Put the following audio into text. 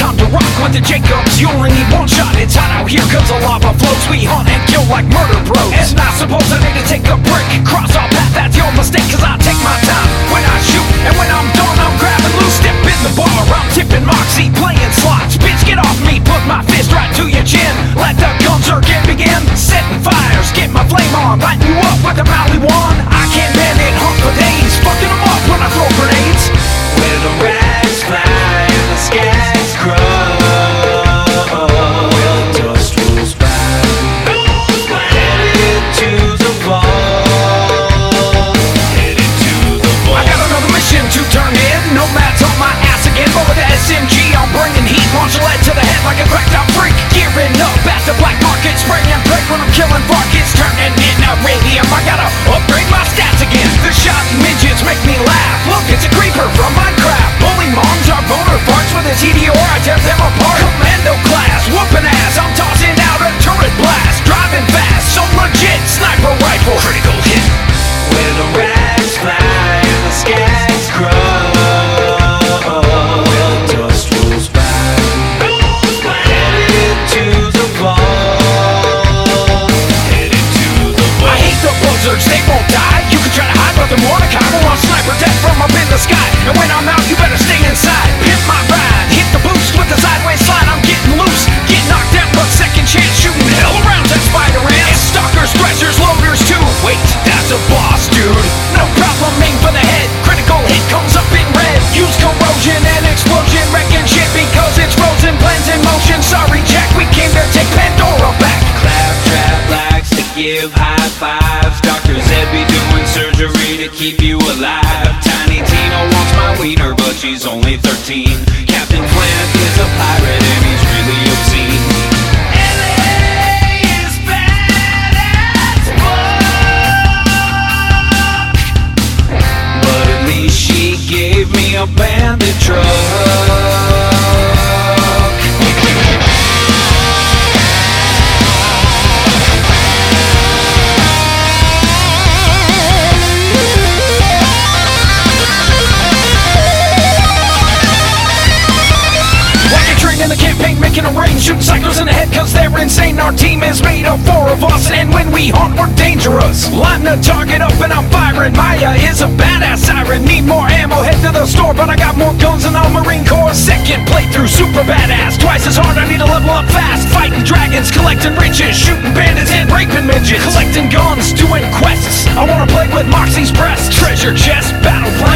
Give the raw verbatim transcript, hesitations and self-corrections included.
time to rock with the Jacobs. You only need one shot, it's hot out here cause the lava flows. We hunt and kill like murder bros. And I suppose I need to take a break, cross our path, that's your mistake. Cause I take my time when I shoot, and when I'm done I'm grabbing loose. Step in the bar, I'm tipping Moxie, playing slots. Bitch, get off me, put my fist right to your chin. Let the gun circuit begin, setting fires, get my flame on, lighting you up with a Mally one. I can't bend it, hunt for days, fucking them up when I throw grenades. Where the rags fly and the skags grow, where the dust rolls by, headed to the vault, headed to the vault. I got another mission to turn in, Nomad's on my ass again. But with the S M G I'm bringing heat, launch a lead to the head like a cracked out freak. Gearing up at the black market, spraying break when I'm killing barkets, turning in a radium. I gotta upgrade my stats again. The shot midgets make me laugh. Look, it's a creeper from Minecraft. Bully moms are boner farts with his E D O R. I tear them apart. Commando class, whooping ass. I'm tossing out a turret blast. Driving fast, so legit. Sniper rifle, critical hit. Where the rags fly and the skags grow, where the dust rolls by, headed to the vault, headed to the vault. I hate the buzzards, they won't die. You can try to hide, but they're Mordecai. We're on sniper death from up in the sky. And when I'm out, you better stay inside. Pimp my ride, hit the boost with the sideways slide. I'm getting loose, get knocked out, but second chance shooting hell around that spider ants. Stalkers, threshers, loaders too. Wait, that's a boss, dude. No problem, aim for the head. Critical hit comes up in red. Use corrosion and explosion, wrecking shit because it's frozen. Plans in motion. Sorry, Jack, we came to take Pandora back. Claptrap likes to give high fives. Doctor Zed be doing surgery to keep you alive. Tiny Tina wants my wiener, but she's only thirteen. Captain Flint is a pirate and he's really obscene. L A is bad as fuck, but at least she gave me a bandit truck. In the campaign, making a rain, shooting cycles in the head cause they're insane. Our team is made of four of us, and when we hunt we're dangerous. Line the target up and I'm firing. Maya is a badass siren. Need more ammo, head to the store, but I got more guns than all Marine Corps. Second playthrough, super badass. Twice as hard, I need to level up fast. Fighting dragons, collecting riches, shooting bandits and raping midgets. Collecting guns, doing quests. I wanna play with Moxie's breast. Treasure chest, battle plan.